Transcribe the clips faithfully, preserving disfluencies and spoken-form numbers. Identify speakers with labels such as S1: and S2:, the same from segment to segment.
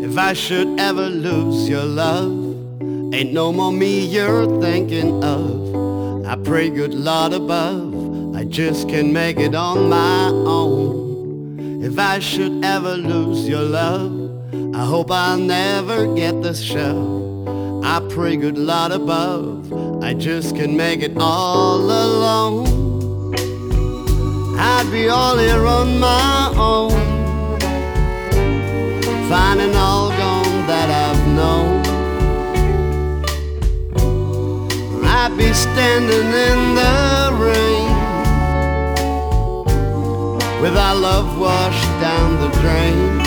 S1: If I should ever lose your love, ain't no more me you're thinking of. I pray good Lord above, I just can't make it on my own. If I should ever lose your love, I hope I'll never get this shove. I pray good Lord above, I just can't make it all alone. I'd be all here on my own, finding all gone that I've known. I'd be standing in the rain, with our love washed down the drain.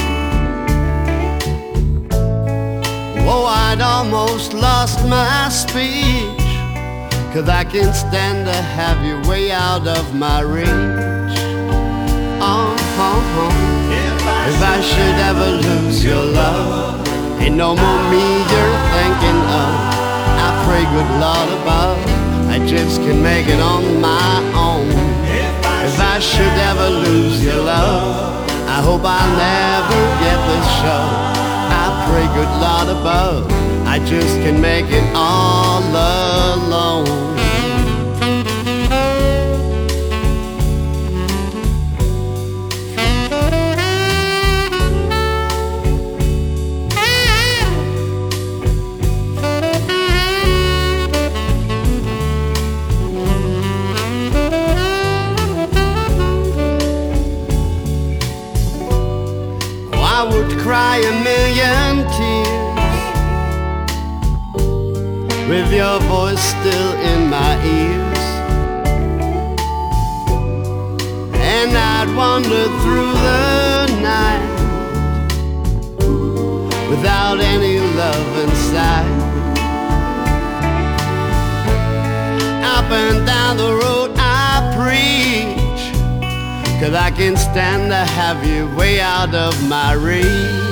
S1: Oh, I'd almost lost my speech, 'cause I can't stand to have you way out of my reach. Oh, oh, oh. If I should ever lose your love, ain't no more me you're thinking of. I pray good Lord above, I just can't make it on my own. If I should ever lose your love, I hope I'll never get this show. I pray good Lord above, I just can't make it all alone. I would cry a million tears with your voice still in my ears, and I'd wander through the night without any love inside. Up and down the road I preach, 'cause I can't stand to have you way out of my reach.